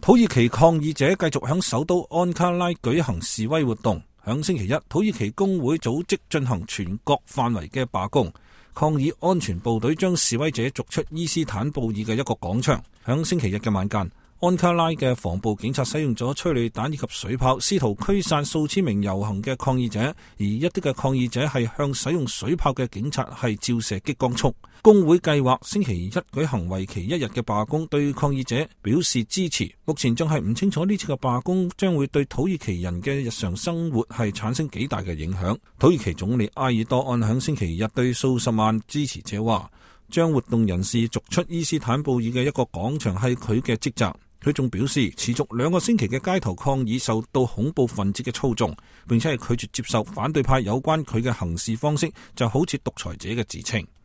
土耳其抗議者繼續響首都安卡拉舉行示威活動。響星期一，土耳其工會組織進行全國範圍嘅罷工，抗議安全部隊將示威者逐出伊斯坦布爾嘅一個廣場。響星期日嘅晚間，安卡拉嘅防暴警察使用咗催淚彈以及水炮，試圖驅散數千名遊行嘅抗議者，而一啲嘅抗議者係向使用水炮嘅警察係照射激光束。工會計劃星期一舉行為期1日嘅罷工，對抗議者表示支持。目前仲係唔清楚呢次嘅罷工將會對土耳其人嘅日常生活係產生幾大嘅影響。土耳其總理埃爾多安響星期日對數十萬支持者話，將活動人士逐出伊斯坦布爾嘅一個廣場係佢嘅職責。佢仲表示，持續2個星期嘅街頭抗議受到恐怖分子嘅操縱，並且係拒絕接受反對派有關佢嘅行事方式，就好似獨裁者嘅自稱。